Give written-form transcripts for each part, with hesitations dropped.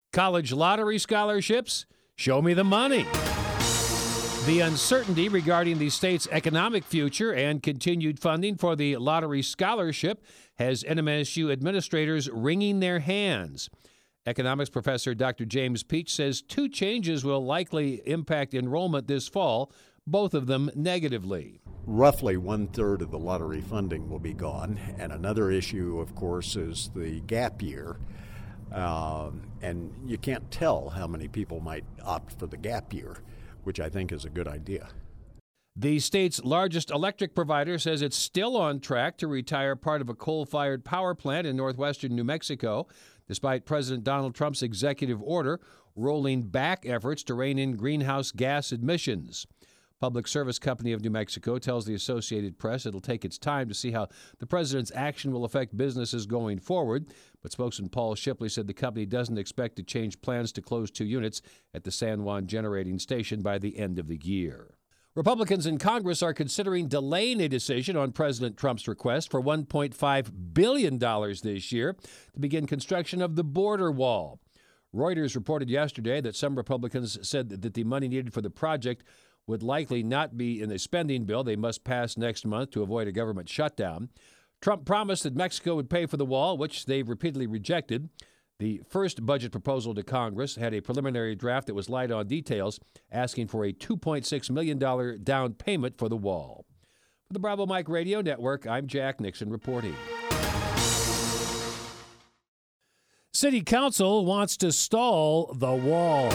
College lottery scholarships? Show me the money. The uncertainty regarding the state's economic future and continued funding for the lottery scholarship has NMSU administrators wringing their hands. Economics professor Dr. James Peach says two changes will likely impact enrollment this fall, both of them negatively. Roughly 1/3 of the lottery funding will be gone, and another issue, of course, is the gap year. And you can't tell how many people might opt for the gap year, which I think is a good idea. The state's largest electric provider says it's still on track to retire part of a coal-fired power plant in northwestern New Mexico, despite President Donald Trump's executive order rolling back efforts to rein in greenhouse gas emissions. Public Service Company of New Mexico tells the Associated Press it'll take its time to see how the president's action will affect businesses going forward. But spokesman Paul Shipley said the company doesn't expect to change plans to close 2 units at the San Juan generating station by the end of the year. Republicans in Congress are considering delaying a decision on President Trump's request for $1.5 billion this year to begin construction of the border wall. Reuters reported yesterday that some Republicans said that the money needed for the project would likely not be in the spending bill they must pass next month to avoid a government shutdown. Trump promised that Mexico would pay for the wall, which they've repeatedly rejected. The first budget proposal to Congress had a preliminary draft that was light on details, asking for a $2.6 million down payment for the wall. For the Bravo Mike Radio Network, I'm Jack Nixon reporting. City Council wants to stall the wall.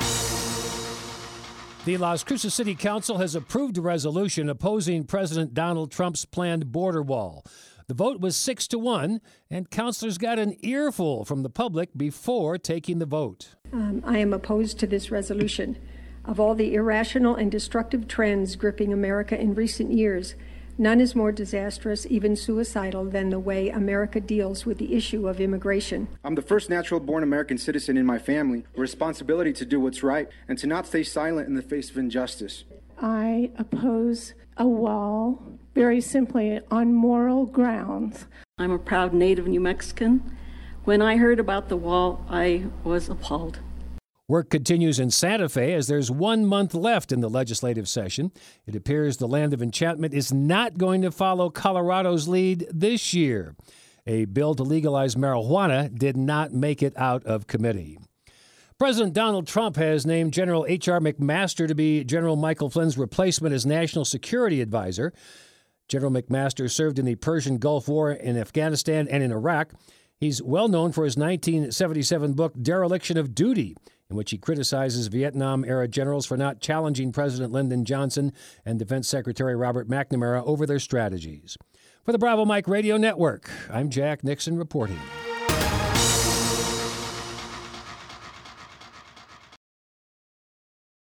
The Las Cruces City Council has approved a resolution opposing President Donald Trump's planned border wall. The vote was 6-1, and councilors got an earful from the public before taking the vote. I am opposed to this resolution. Of all the irrational and destructive trends gripping America in recent years, none is more disastrous, even suicidal, than the way America deals with the issue of immigration. I'm the first natural-born American citizen in my family, a responsibility to do what's right and to not stay silent in the face of injustice. I oppose a wall very simply on moral grounds. I'm a proud native New Mexican. When I heard about the wall, I was appalled. Work continues in Santa Fe as there's 1 month left in the legislative session. It appears the Land of Enchantment is not going to follow Colorado's lead this year. A bill to legalize marijuana did not make it out of committee. President Donald Trump has named General H.R. McMaster to be General Michael Flynn's replacement as National Security Advisor. General McMaster served in the Persian Gulf War in Afghanistan and in Iraq. He's well known for his 1977 book, Dereliction of Duty, in which he criticizes Vietnam-era generals for not challenging President Lyndon Johnson and Defense Secretary Robert McNamara over their strategies. For the Bravo Mike Radio Network, I'm Jack Nixon reporting.